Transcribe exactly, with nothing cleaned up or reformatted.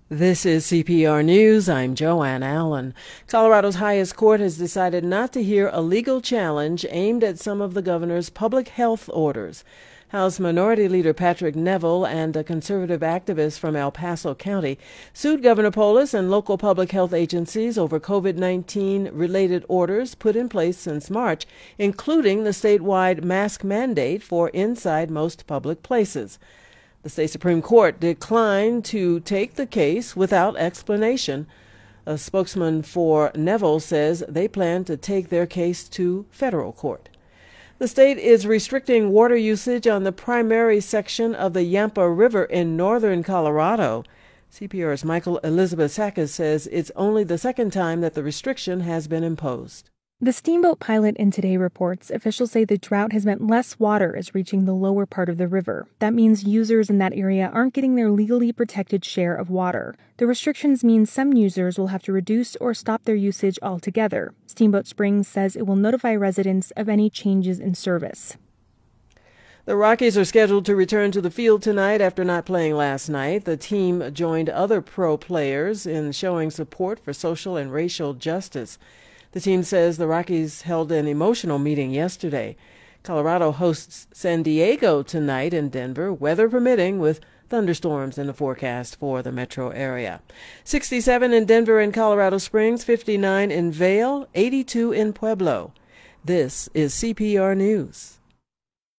This is C P R News. I'm Joanne Allen. Colorado's highest court has decided not to hear a legal challenge aimed at some of the governor's public health orders. House Minority Leader Patrick Neville and a conservative activist from El Paso County sued Governor Polis and local public health agencies over COVID nineteen related orders put in place since March, including the statewide mask mandate for inside most public places. The state Supreme Court declined to take the case without explanation. A spokesman for Neville says they plan to take their case to federal court. The state is restricting water usage on the primary section of the Yampa River in northern Colorado. C P R's Michael Elizabeth Sackis says it's only the second time that the restriction has been imposed. The steamboat pilot in Today reports officials say the drought has meant less water is reaching the lower part of the river. That means users in that area aren't getting their legally protected share of water. The restrictions mean some users will have to reduce or stop their usage altogether. Steamboat Springs says it will notify residents of any changes in service. The Rockies are scheduled to return to the field tonight after not playing last night. The team joined other pro players in showing support for social and racial justice. The team says the Rockies held an emotional meeting yesterday. Colorado hosts San Diego tonight in Denver, weather permitting, with thunderstorms in the forecast for the metro area. sixty-seven in Denver and Colorado Springs, fifty-nine in Vail, eighty-two in Pueblo. This is C P R News.